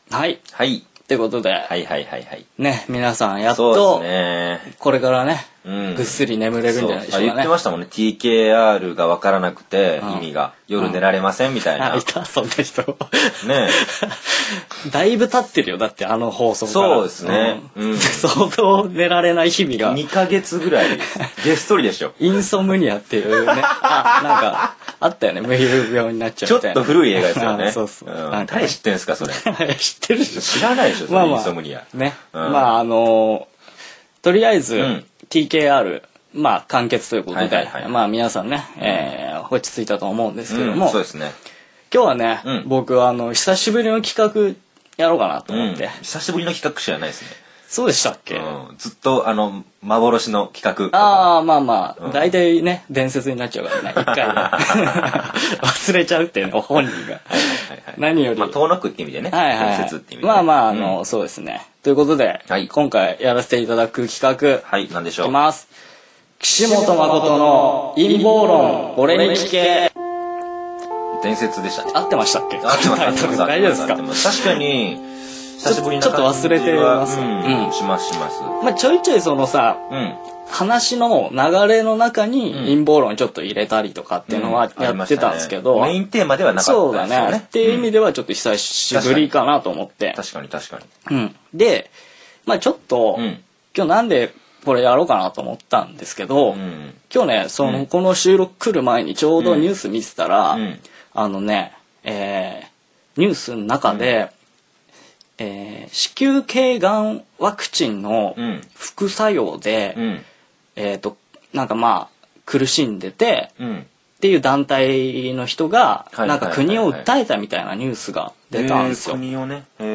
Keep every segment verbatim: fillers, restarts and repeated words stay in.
はい。 はい。 ってことで、 はいはいはいはい。 ね、皆さんやっそうと、 ですね。 これからね、 うん、 ぐっすり眠れるんじゃないでしょうかね。 言ってましたもんね。ティーケーアール が分からなくて、 うん、 意味が。夜寝られませんみたいな。 あ、いた、そんな人。 ねえ。だいぶ経ってるよ、だってあの放送から。 そうですね。 うん。相当寝られない日々が。 にかげつぐらい、げっそりでしょ。 インソムニアっていうね。あ、なんか、あったよね。メヒル病になっちゃうみたいな。 ちょっと古い映画ですよね。 そうそう。 うん、誰知ってんすか、それ。 知ってるでしょ。 知らないでしょ、それ、インソムニア。 ね。まあ、あの、とりあえず、ティーケーアール、まあ、完結ということで、まあ、皆さんね、えー、落ち着いたと思うんですけども、 そうですね。 今日はね、僕、あの、久しぶりの企画やろうかなと思って。 久しぶりの企画じゃないですね。 そうでしたっけ、 ずっと、あの、幻の企画。 ああ、まあまあ、大体ね、伝説になっちゃうからね、一回で。忘れちゃうっていうの、本人が。何より。 まあ、遠のくって意味でね。 はいはい。伝説って意味で。まあまあ、あの、そうですね。ということで、今回やらせていただく企画。 はい、なんでしょう。 いきます。岸本誠の陰謀論、俺に聞け。 伝説でしたね。 合ってましたっけ？ 合ってました。 大丈夫ですか？ 確かに、久しぶりにちょっと忘れてます。 うん、しますします。 まあちょいちょいそのさ、話の流れの中に陰謀論ちょっと入れたりとかっていうのはやってたんですけど、 メインテーマではなかったそうだね。っていう意味ではちょっと久しぶりかなと思って。 確かに確かに。 うん。で、まあちょっと、今日なんでこれやろうかなと思ったんですけど、今日ね、その、この収録来る前にちょうどニュース見てたら、あのね、えー、ニュースの中で、うん、えー、子宮頸がんワクチンの副作用で、うん、えっとなんかまあ苦しんでて、うん、っていう団体の人がなんか国を訴えたみたいなニュースが出たんですよ。 国をね。 うん。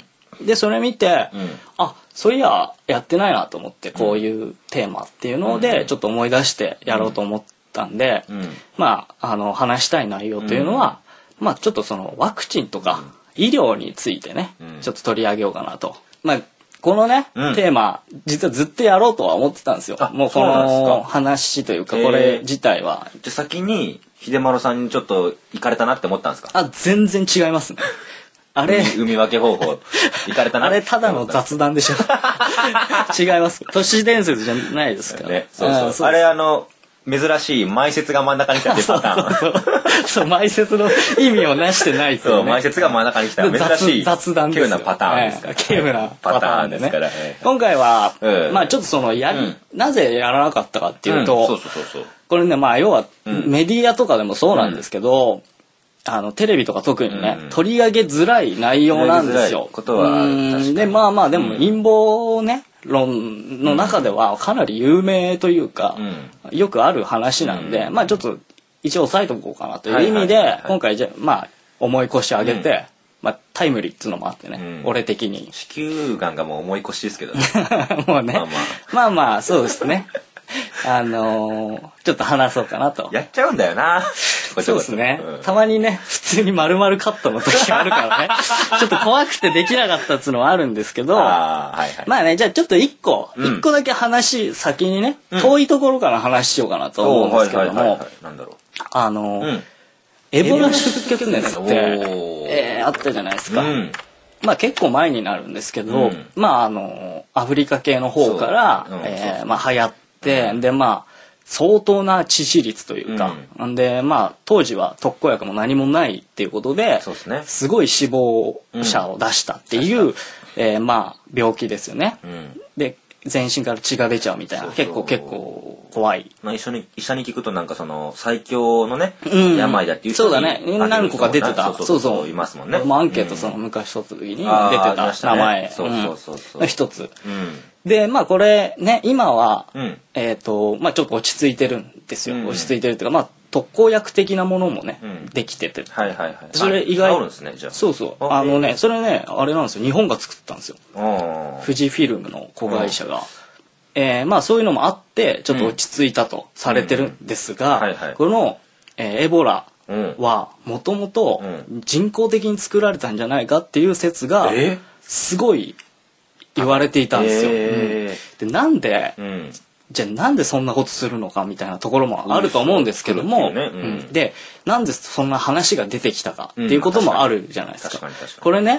でそれ見て、うん、あ、そういややってないなと思って、こういうテーマっていうのでちょっと思い出してやろうと思って。んで、うん、まああの話したい内容というのは、うん、まあちょっとそのワクチンとか医療についてね、うん、ちょっと取り上げようかなと。まあこのね、うん、テーマ実はずっとやろうとは思ってたんですよ。もうこの話というかこれ自体は。 じゃ先に秀丸さんにちょっと行かれたなって思ったんですか？ あ、全然違いますね。あれ海分け方法行かれたな。 あれただの雑談でしょ。違います。都市伝説じゃないですからね。 そうそう。そうあれあの。珍しい埋設が真ん中に来たっていうパターン。 そうそうそう埋設の意味をなしてないっていう、ね、 そう埋設が真ん中に来た珍しい雑談ですよ。 稀有なパターンですから、 稀有なパターンでね。 から、 今回は、うん、まあちょっとそのやり、うん、なぜやらなかったかっていうと、 うん、そうそうそうそうこれねまあ要はメディアとかでもそうなんですけど、うん、あのテレビとか特にね、うん、取り上げづらい内容なんですよ。 ことは確でまあまあでも陰謀ね。論の中ではかなり有名というか、うん、よくある話なんで、うん、まあちょっと一応押さえておこうかなという意味で今回じゃまあ重い腰上げて、うん、まあタイムリーっつうのもあってね、うん、俺的に子宮がんがもう重い腰ですけどねもうねまあまあまあまあそうですねあのー、ちょっと話そうかなとやっちゃうんだよなそうですね、うん、たまにね普通に丸々カットの時あるからねちょっと怖くてできなかったっつうのはあるんですけどあ、はいはい、まあねじゃあちょっと一個一、うん、個だけ話先にね、うん、遠いところから話しようかなと思うんですけどもあの、うん、エボラ出血熱って、えー、あったじゃないですか、うん、まあ結構前になるんですけど、うん、まああのアフリカ系の方から、うんえー、まあ流行って、うん、でまあ相当な致死率というか、うん、でまあ当時は特効薬も何もないっていうことで、そうですね、すごい死亡者を出したっていう、うんえー、まあ病気ですよね。うん、で全身から血が出ちゃうみたいなそうそう結構結構怖い。 まあ一緒に医者に聞くとなんかその最強のね、うん、病だっていう人そうだね何個か出てたそうそうそういますもんね。 もうアンケートその昔取った時に出てた名前の一つ。うんでまあこれね今は、うん、えっ、ー、とまあちょっと落ち着いてるんですよ、うん、落ち着いてるっていうかまあ特効薬的なものもね、うん、できてて、 はいはいはい、 それ意外に、ね、 そうそうあのねそれねあれなんですよ日本が作ったんですよ富士フィルムの子会社が、えー、まあそういうのもあってちょっと落ち着いたとされてるんですが、この、えー、エボラはもともと人工的に作られたんじゃないかっていう説がすごい言われていたんですよ。えー、でなんで、うん、じゃあなんでそんなことするのかみたいなところもあると思うんですけども、ねうん、でなんでそんな話が出てきたかっていうこともあるじゃないですか。うん、これね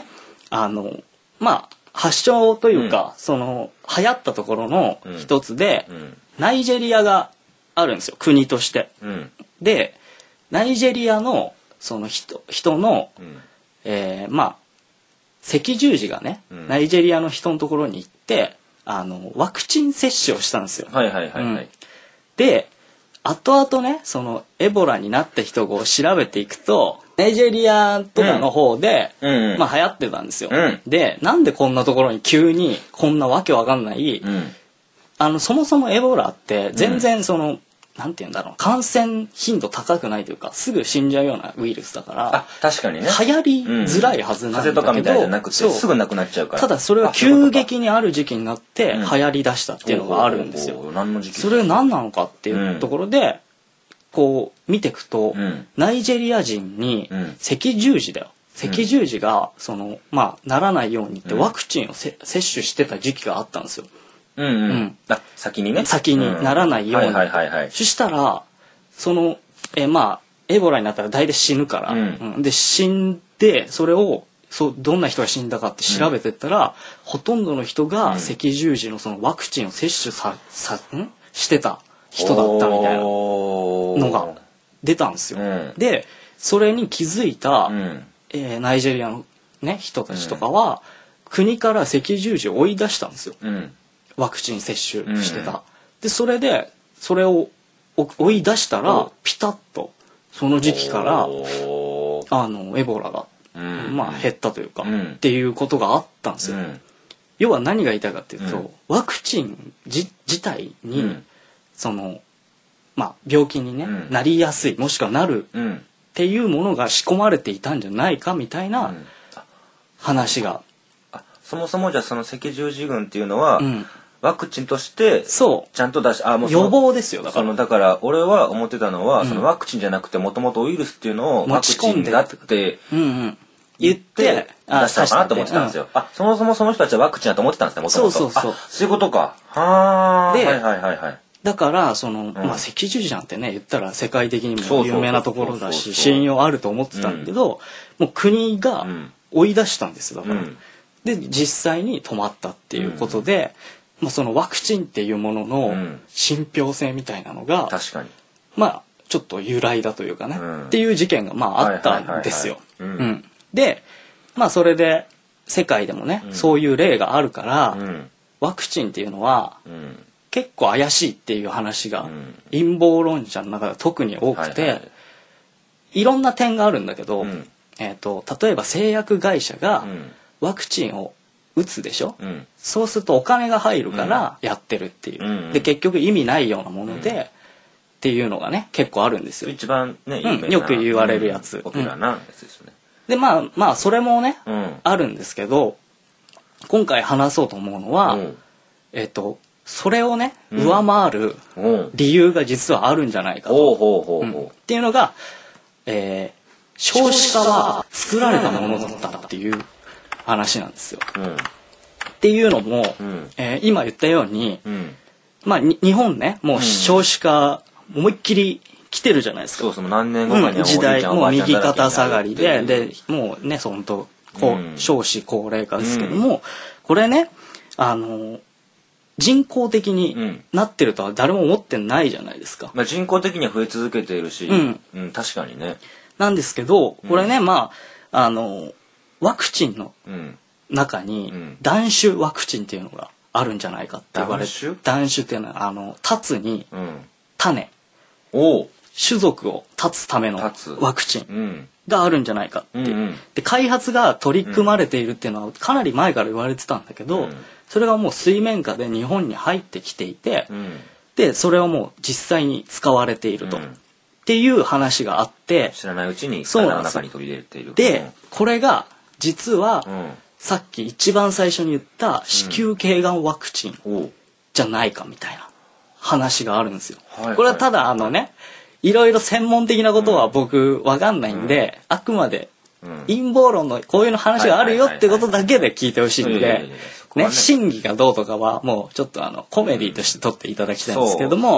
あのまあ発祥というか、うん、その流行ったところの一つで、うんうん、ナイジェリアがあるんですよ、国として。うん、でナイジェリアのその 人, 人の、うん、えー、まあ赤十字がね、うん、ナイジェリアの人のところに行ってあのワクチン接種をしたんですよ。 はいはいはいはい。うん、 で後々ねそのエボラになった人を調べていくとナイジェリアとかの方で、うん、まあ流行ってたんですよ。うん、でなんでこんなところに急にこんなわけわかんない、うん、あのそもそもエボラって全然その、うん、なんて言うんだろう感染頻度高くないというかすぐ死んじゃうようなウイルスだからあ確かにね流行りづらいはずなんだけど、うん、風邪とかみたいじゃなくてすぐなくなっちゃうからただそれは急激にある時期になって流行りだしたっていうのがあるんですよ。 うん、何の時期それ何なのかっていうところで、うんこう見ていくと、うん、ナイジェリア人に赤十字だよ、うん、赤十字がそのまあならないようにってワクチンをせ、うん、接種してた時期があったんですよ。 うんうんうん、あ先にね先にならないように、そしたらそのえまあエボラになったら大体死ぬから、うんうん、で死んでそれをそうどんな人が死んだかって調べてったら、うん、ほとんどの人が赤十字のそのワクチンを接種ささんしてた人だったみたいなのが出たんですよ。うん、でそれに気づいた、うんえー、ナイジェリアの、ね、人たちとかは、うん、国から赤十字を追い出したんですよ、うん、ワクチン接種してた。うん、でそれでそれを追い出したら、うん、ピタッとその時期からあのエボラが、うんまあ、減ったというか、うん、っていうことがあったんですよ。うん、要は何が言いたいかっていうと、うん、ワクチン自体に、うんそのまあ、病気に、ねうん、なりやすいもしくはなるっていうものが仕込まれていたんじゃないかみたいな話が、 うん、あそもそもじゃあその赤十字軍っていうのは、うん、ワクチンとしてちゃんと出しあもう予防ですよだからそのだから俺は思ってたのは、うん、そのワクチンじゃなくてもともとウイルスっていうのをワクチンだって言って出したのかなと思ってたんですよ。うん、あそもそもその人たちはワクチンだと思ってたんですねもともと。そうそうそうそういうことか。はあはいはいはいはい。 だからその、うんまあ、赤十字なんてね言ったら世界的にも有名なところだし信用あると思ってたんだけど、うん、もう国が追い出したんですだから、うん、で実際に止まったっていうことで、うんまあ、そのワクチンっていうものの信憑性みたいなのが、 確かにまあちょっと由来だというかね、うん、っていう事件がまああったんですよ。でまあそれで世界でもね、うん、そういう例があるから、うん、ワクチンっていうのは、うん結構怪しいっていう話が陰謀論者の中では特に多くて、はいはい、いろんな点があるんだけど、うんえーと、例えば製薬会社がワクチンを打つでしょ、うん、そうするとお金が入るからやってるっていう、うん、で結局意味ないようなもので、うん、っていうのがね結構あるんですよ。 一番ね、 うん、よく言われるやつ、 ポピュラーなやつですよね。 でまあまあそれもね、うん、あるんですけど今回話そうと思うのは、うん、えっ、ー、とそれをね、うん、上回る理由が実はあるんじゃないかと、うん、っていうのが、えー、少子化は作られたものだったっていう話なんですよ。うん、っていうのも、うんえー、今言ったように、うん、まあ日本ねもう少子化思いっきり来てるじゃないですか。 そうそう何年後かにはもう、うん、 時代もう右肩下がりででもうね本当こう、うん、少子高齢化ですけども、うん、これねあの人工的になってるとは誰も思ってないじゃないですか。 まあ、人工的には増え続けているし、うんうん、確かにね。 なんですけどこれね、うん、まああのワクチンの中に断種ワクチンっていうのがあるんじゃないかって言われて、断種？断種っていうのはあの立つに種、うん、お種族を断つためのワクチンがあるんじゃないかっていう、うんうん、で開発が取り組まれているっていうのはかなり前から言われてたんだけど、うんそれがもう水面下で日本に入ってきていて、うん、でそれはもう実際に使われていると、うん、っていう話があって知らないうちに体の中に取り入れている。 で、うん、これが実は、うん、さっき一番最初に言った子宮頸がんワクチンじゃないかみたいな話があるんですよ。はい、これはただあのねいろいろ専門的なことは僕わかんないんで、うん、あくまで陰謀論のこういうの話があるよってことだけで聞いてほしいんで。ね、真偽がどうとかはもうちょっとあのコメディとして撮っていただきたいんですけども、うんね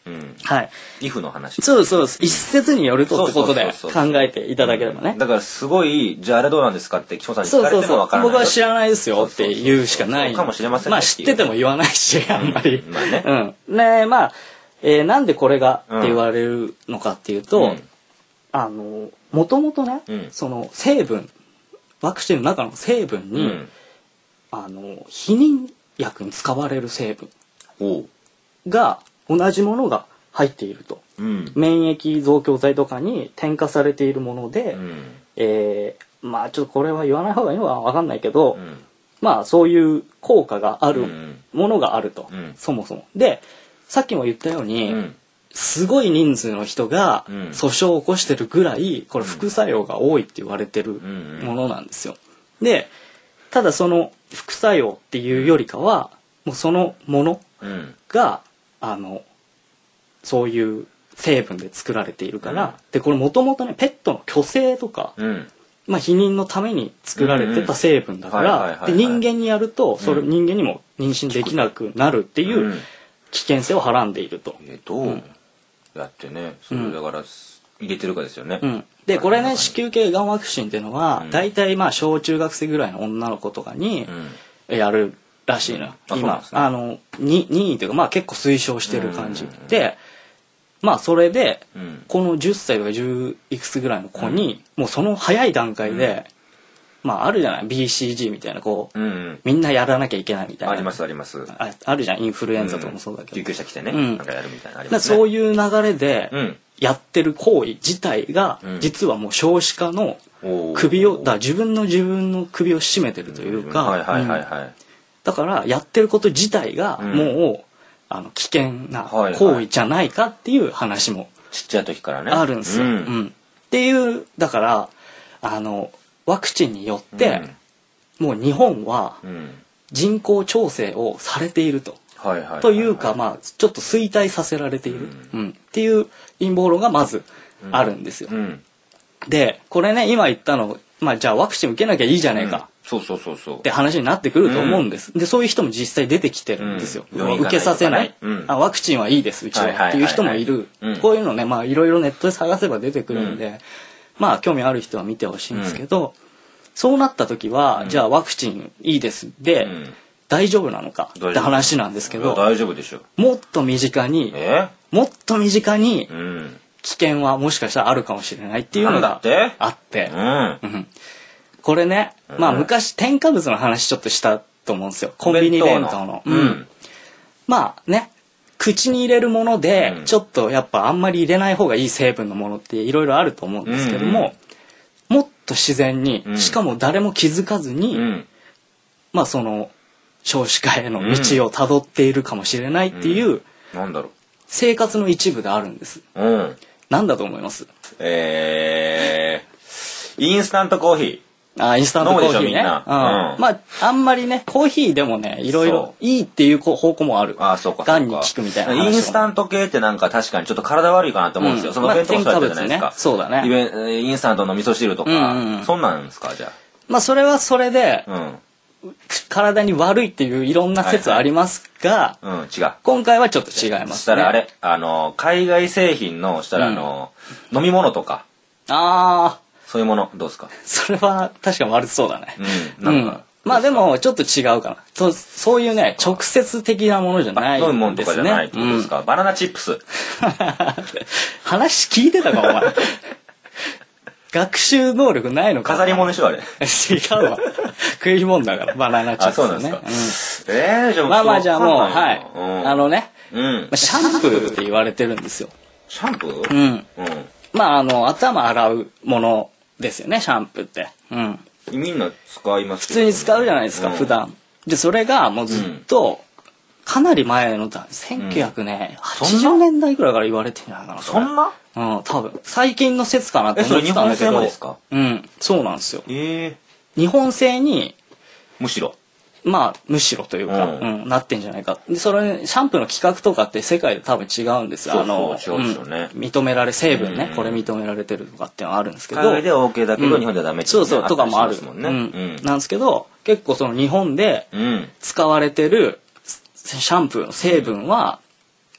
うん、 はい。 イフの話。 そうそうです。一説によるとってことで考えていただければね。 うん、だからすごい、じゃああれどうなんですかって岸本さんに聞かれてもわからない。 僕は知らないですよって言うしかない。 そうかもしれませんね。 まあ知ってても言わないし、あんまり。 うん、まあね。 うん。ねまあ、えー、なんでこれがって言われるのかっていうと、うん、あの、もともとね、うん、その成分、ワクチンの中の成分に、うん、あの、避妊薬に使われる成分が同じものが入っていると、うん、免疫増強剤とかに添加されているもので、うん、えー、まあちょっとこれは言わない方がいいのは分かんないけど、うん、まあそういう効果があるものがあると、うん、そもそも。でさっきも言ったように、うん、すごい人数の人が訴訟を起こしてるぐらいこれ副作用が多いって言われてるものなんですよ。でただその副作用っていうよりかはもうそのものが、うん、あのそういう成分で作られているから、うん、でこれもともとねペットの去勢とか、うん、まあ避妊のために作られてた成分だから人間にやるとそれ、うん、人間にも妊娠できなくなるっていう危険性をはらんでいると。 えー、どうやってねそれだから入れてるかですよね。 うん、でこれね子宮頸がんワクチンっていうのは、うん、大体まあ小中学生ぐらいの女の子とかにやるらしいの、うん、今、ね、あのに任意というかまあ結構推奨してる感じ、うんうんうん、でまあそれで、うん、このじゅっさいとかじゅういくつぐらいの子に、うん、もうその早い段階で、うん、まああるじゃない ビーシージー みたいなこう、うんうん、みんなやらなきゃいけないみたいなありますありますあ, あるじゃんインフルエンザとかもそうだけど、 うん、救急車来てね、うん、なんかやるみたいなありますね。そういう流れで、うんやってる行為自体が、うん、実はもう少子化の首をだ自分の自分の首を絞めてるというかだからやってること自体がもう、うん、あの危険な行為じゃないかっていう話もちっちゃい時からねあるんですよ。うんうん、っていうだからあのワクチンによって、うん、もう日本は人口調整をされていると。というかまあちょっと衰退させられている、うんうん、っていう陰謀論がまずあるんですよ。うん、でこれね今言ったの、まあ、じゃあワクチン受けなきゃいいじゃねえか、 そうそうそうそうって話になってくると思うんです。でそういう人も実際出てきてるんですよ。うん、受けさせない、うん、あワクチンはいいですうちはっていう人もいる。こういうのねまあいろいろネットで探せば出てくるんで、うん、まあ興味ある人は見てほしいんですけど、うん、そうなった時は、うん、じゃあワクチンいいですで、うん大丈夫なのかって話なんですけど大丈夫でしょもっと身近にもっと身近に危険はもしかしたらあるかもしれないっていうのがあって、うんうん、これね、うん、まあ昔添加物の話ちょっとしたと思うんですよコンビニ弁当の、うん、まあね口に入れるものでちょっとやっぱあんまり入れない方がいい成分のものっていろいろあると思うんですけども、うんうん、もっと自然に、うん、しかも誰も気づかずに、うん、まあその少子化への道をたどっているかもしれないっていう、うん、 なんだろう生活の一部であるんです。うん、なんだと思います？ えー、インスタントコーヒー。 あ、インスタントコーヒーね。うん、まああんまりねコーヒーでもねいろいろいいっていう方向もある。 あ、そうかそうか。 がんに効くみたいな話も。 インスタント系ってなんか確かにちょっと体悪いかなと思うんですよ。うん、その弁当もそうやったじゃないですか。 まあ、そうだね。 インスタントの味噌汁とか、うんうん、そんなんですかじゃあ。 まあそれはそれで。うん体に悪いっていういろんな説ありますが、 はいはい、うん、違う今回はちょっと違いますね。 したらあれあの海外製品のしたらあの、うん、飲み物とかああそういうものどうですか？ それは確かに悪そうだね。うん、なんか、うん、まあでもちょっと違うかな。そそういうね直接的なものじゃないんですね。 飲むものとかじゃないってことですか？うん、バナナチップス。 話聞いてたかお前。学習能力ないのか飾り物でしょあれ。 違うわ。食い物だからバナナチップスね。あ、そうなんですか。うん、えー、じゃあまあまあじゃあもうはい、うん、あのね、うん、シャンプーって言われてるんですよ。 シャンプー？ うん。うん、まああの頭洗うものですよねシャンプーって。うん。 みんな使いますけど、ね。普通に使うじゃないですか、うん、普段。でそれがもうずっと、うんかなり前のせんきゅうひゃくはちじゅうねんだいぐらいから言われてるんじゃないかな。 そんな？ うん、多分最近の説かなって思ってたんだけど。 え、それ日本製のですか？ うん、そうなんですよ。 えー、 日本製にむしろまあむしろというか、うん、うん、なってんじゃないか。でそれシャンプーの規格とかって世界で多分違うんですよ。あの、 そうそう違うでしょうね、 うん、認められ成分ね、うん、これ認められてるとかっていうのはあるんですけど。 海外では オーケー だけど、うん、日本ではダメっていうのそうそうとかもあるもんね。うん、なんですけど結構その日本で使われてるシャンプーの成分は、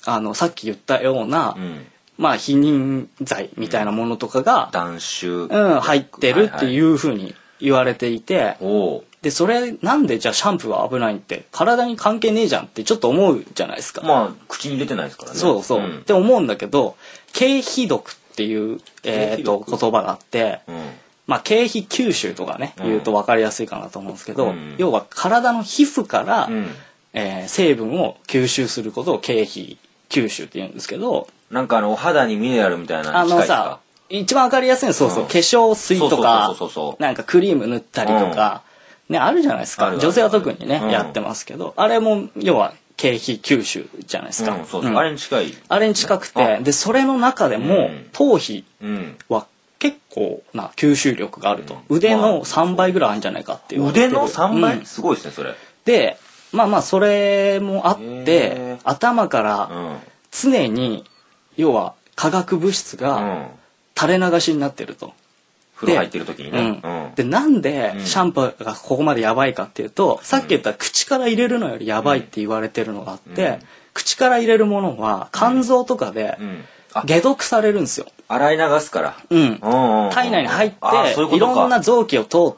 あのさっき言ったような、うん、まあ避妊剤みたいなものとかが、 うん、断酒、 うん、入ってるっていうふうに言われていて、はいはい、でそれなんでじゃあシャンプーは危ないって体に関係ねえじゃんってちょっと思うじゃないですか。 まあ口に入れてないですからね。 そうそう、うん、って思うんだけど経皮毒っていう、えー、と言葉があって、うん、まあ経皮吸収とかね、うん、言うと分かりやすいかなと思うんですけど、うん、要は体の皮膚から、うんえー、成分を吸収することを経皮吸収って言うんですけど、 なんかあのお肌にミネラルみたいなの近いですか？あのさ一番分かりやすいのはそうそう、うん、化粧水とかなんかクリーム塗ったりとか、うん、ねあるじゃないですか。女性は特にね、うん、やってますけど、あれも要は経皮吸収じゃないですか。 うん、そうそう、うん、あれに近い。 あれに近くて、でそれの中でも、うん、頭皮は結構な吸収力があると、うん、腕のさんばいぐらいあるんじゃないかっていう。 腕のさんばい、うん、すごいですねそれ。 でまあまあそれもあって頭から常に要は化学物質が垂れ流しになってると。 風呂入ってる時にね。 うんうん、でなんでシャンプーがここまでやばいかっていうと、うん、さっき言った口から入れるのよりやばいって言われてるのがあって、うん、口から入れるものは肝臓とかで解毒されるんですよ。 洗い流すから。 うん。体内に入っていろんな臓器を通って、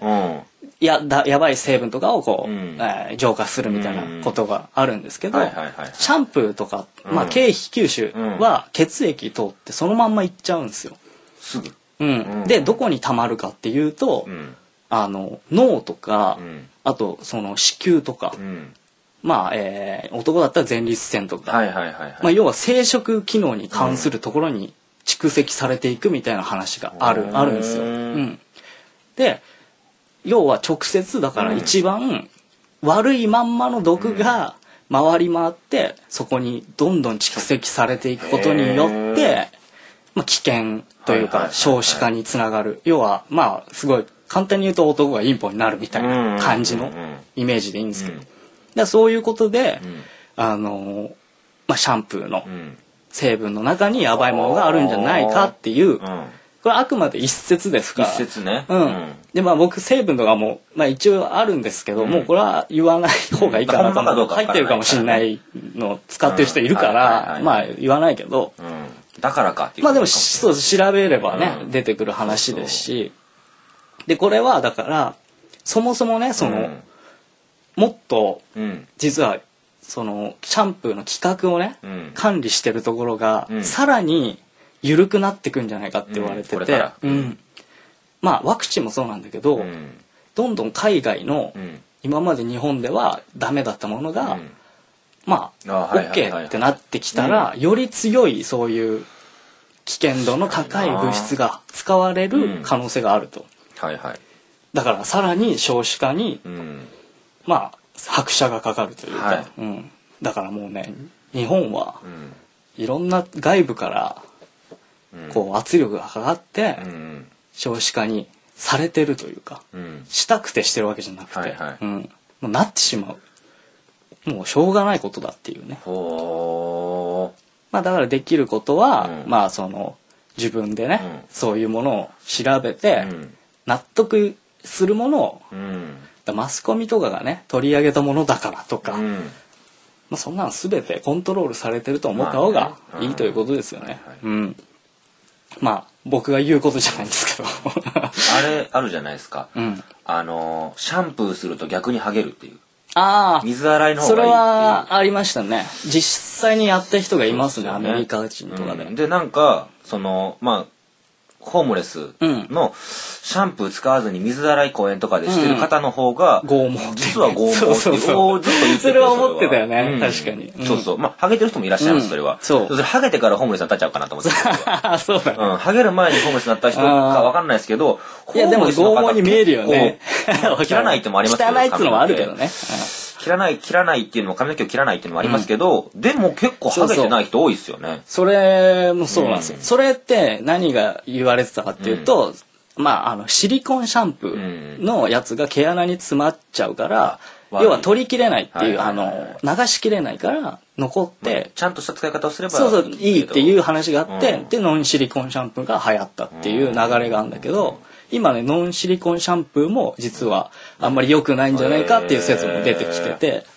うん、やだやばい成分とかをこう、うんえー、浄化するみたいなことがあるんですけど、シャンプーとか、まあ、経皮吸収は血液通ってそのまんまいっちゃうんですよ。 すぐ。 うん、でどこにたまるかっていうと、うん、あの脳とか、うん、あとその子宮とか、うん、まあ、えー、男だったら前立腺とか、 はいはいはいはい、 まあ、要は生殖機能に関するところに蓄積されていくみたいな話がある、うん、あるんですよ。うん、で要は直接だから一番悪いまんまの毒が回り回ってそこにどんどん蓄積されていくことによって、まあ、危険というか少子化につながる、要はまあすごい簡単に言うと男がインポになるみたいな感じのイメージでいいんですけど、でそういうことで、あのまあ、シャンプーの成分の中にやばいものがあるんじゃないかっていう、これはあくまで一説ですから。 一説ね。 うん。でまあ僕成分とかもまあ一応あるんですけど、もうこれは言わない方がいいかなと思う。入ってるかもしれないの使ってる人いるからまあ言わないけど。 だからかっていう。 まあでもそう調べればね、うん、出てくる話ですし、でこれはだからそもそもねその、うん、もっと、うん、実はそのシャンプーの規格をね、うん、管理してるところが、うん、さらに緩くなってくんじゃないかって言われてて、うんうん、まあワクチンもそうなんだけど、うん、どんどん海外の、うん、今まで日本ではダメだったものが、うんまあ OK ってなってきたら、より強いそういう危険度の高い物質が使われる可能性があると、 はいはい、 だからさらに少子化に、うん、まあ拍車がかかるというか、はいうん、だからもうね日本は、うん、いろんな外部からこう圧力がかかって、うん、少子化にされてるというか、うん、したくてしてるわけじゃなくて、はいはいうん、もうなってしまう。もうしょうがないことだっていうね。まあだからできることは、うん、まあその自分でね、うん、そういうものを調べて、うん、納得するものを、うん、マスコミとかがね取り上げたものだからとか、うんまあ、そんなの全てコントロールされてると思った方がいいということですよね。うん、まあ僕が言うことじゃないんですけどあれあるじゃないですか、うん、あのシャンプーすると逆にハゲるっていう。 ああ、 水洗いの方がいい。 それはありましたね。実際にやった人がいますね、そうそうねアメリカ人とかで。 うん、でなんかそのまあホームレスのシャンプー使わずに水洗い公園とかでしてる方の方が、うん、 剛毛実は剛毛っていうそうそうそうずっと言ってそれは思ってたよね、うん、確かに、 うん、そうそうまあハゲてる人もいらっしゃいます、うん、それはそうそれハゲてからホームレスになっちゃうかなと思ってたそうだね、 うん、ハゲる前にホームレスになった人かわかんないですけどいやでも剛毛に見えるよね切らないってもありますけど汚いってのもあるけどね、 切らない切らないっていうのも髪の毛を切らないっていうのもありますけど、うん、でも結構ハゲてない人多いですよね。 それもそうなんですよ、うん、それって何が言われてたかっていうと、うん、まああのシリコンシャンプーのやつが毛穴に詰まっちゃうから、うん、要は取りきれないっていう、はいはいはいはい、あの流しきれないから残って、 まあ、ちゃんとした使い方をすればそうそういいっていう話があって、うん、でノンシリコンシャンプーが流行ったっていう流れがあるんだけど、うん今ねノンシリコンシャンプーも実はあんまり良くないんじゃないかっていう説も出てきてて、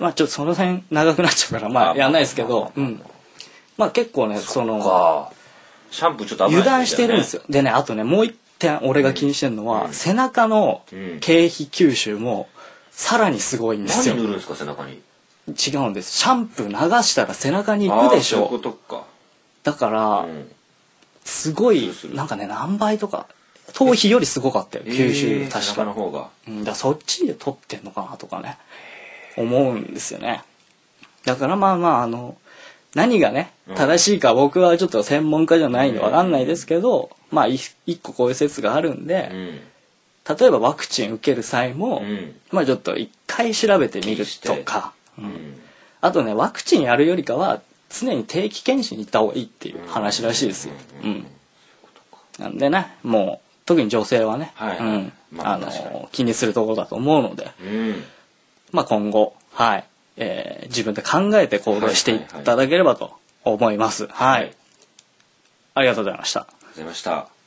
まあちょっとその辺長くなっちゃうからまあやんないですけど、うん。まあ結構ね、その、 シャンプーちょっと油断してるんですよ。でね、あとね、もう一点俺が気にしてるのは、うん、背中の経費吸収もさらにすごいんですよ。 何塗るんですか、背中に。 違うんです。シャンプー流したら背中に行くでしょ。 そういうことか。 だから、うん、すごい、なんかね、何倍とか、頭皮よりすごかったよ、吸収、確か。 背中の方が。 うん、だからそっちで取ってんのかなとかね、思うんですよね。だからまあまあ、あの、何がね、正しいか僕はちょっと専門家じゃないんでわかんないですけど、うん、まあ一個こういう説があるんで、うん、例えばワクチン受ける際も、うん、まあちょっと一回調べてみるとか、うん、あとね、ワクチンやるよりかは常に定期検診に行った方がいいっていう話らしいですよ。うん。なんでね、もう特に女性はね、はいはい、うん、まあ、あの気にするところだと思うので、うん、まあ今後、はい。えー、自分で考えて行動していただければと思います。はい。はい、ありがとうございました。ありがとうございました。